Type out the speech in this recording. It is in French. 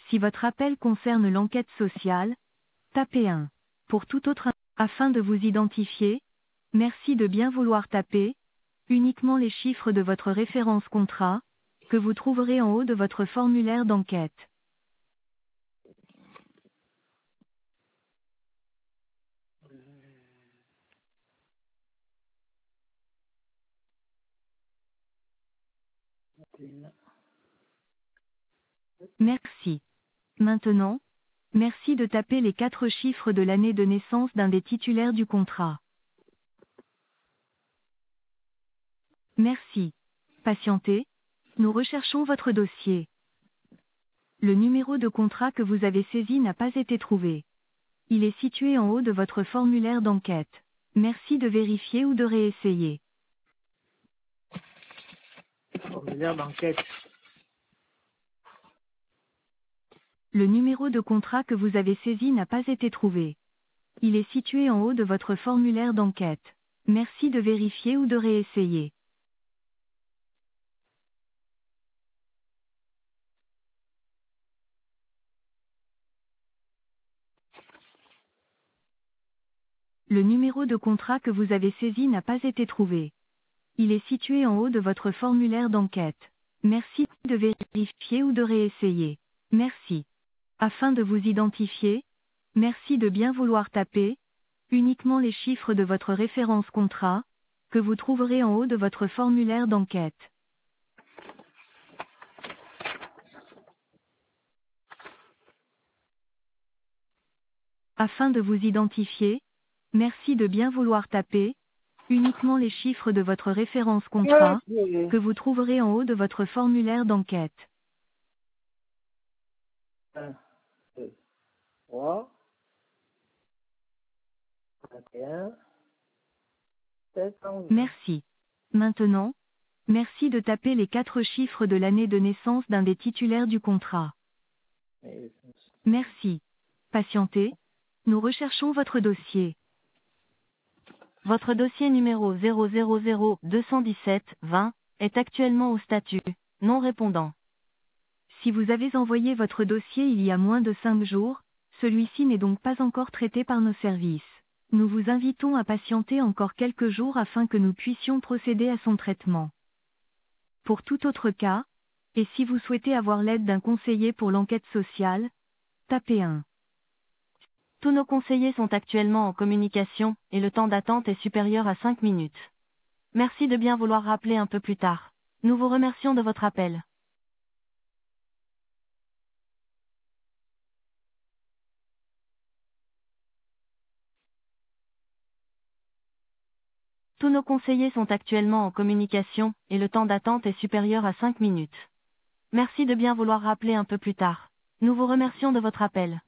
Si votre appel concerne l'enquête sociale, tapez 1. Pour tout autre, afin de vous identifier, merci de bien vouloir taper uniquement les chiffres de votre référence contrat, que vous trouverez en haut de votre formulaire d'enquête. Merci. Maintenant, merci de taper les 4 chiffres de l'année de naissance d'un des titulaires du contrat. Merci. Patientez, nous recherchons votre dossier. Le numéro de contrat que vous avez saisi n'a pas été trouvé. Il est situé en haut de votre formulaire d'enquête. Merci de vérifier ou de réessayer. Formulaire d'enquête. Le numéro de contrat que vous avez saisi n'a pas été trouvé. Il est situé en haut de votre formulaire d'enquête. Merci de vérifier ou de réessayer. Le numéro de contrat que vous avez saisi n'a pas été trouvé. Il est situé en haut de votre formulaire d'enquête. Merci de vérifier ou de réessayer. Merci. Afin de vous identifier, merci de bien vouloir taper uniquement les chiffres de votre référence contrat, que vous trouverez en haut de votre formulaire d'enquête. Afin de vous identifier, merci de bien vouloir taper uniquement les chiffres de votre référence contrat, que vous trouverez en haut de votre formulaire d'enquête. 1, 2, 3, 21, 7, 11. Merci. Maintenant, merci de taper les 4 chiffres de l'année de naissance d'un des titulaires du contrat. Merci. Patientez, nous recherchons votre dossier. Votre dossier numéro 000-217-20 est actuellement au statut non répondant. Si vous avez envoyé votre dossier il y a moins de 5 jours, celui-ci n'est donc pas encore traité par nos services. Nous vous invitons à patienter encore quelques jours afin que nous puissions procéder à son traitement. Pour tout autre cas, et si vous souhaitez avoir l'aide d'un conseiller pour l'enquête sociale, tapez 1. Tous nos conseillers sont actuellement en communication, et le temps d'attente est supérieur à 5 minutes. Merci de bien vouloir rappeler un peu plus tard. Nous vous remercions de votre appel. Tous nos conseillers sont actuellement en communication, et le temps d'attente est supérieur à 5 minutes. Merci de bien vouloir rappeler un peu plus tard. Nous vous remercions de votre appel.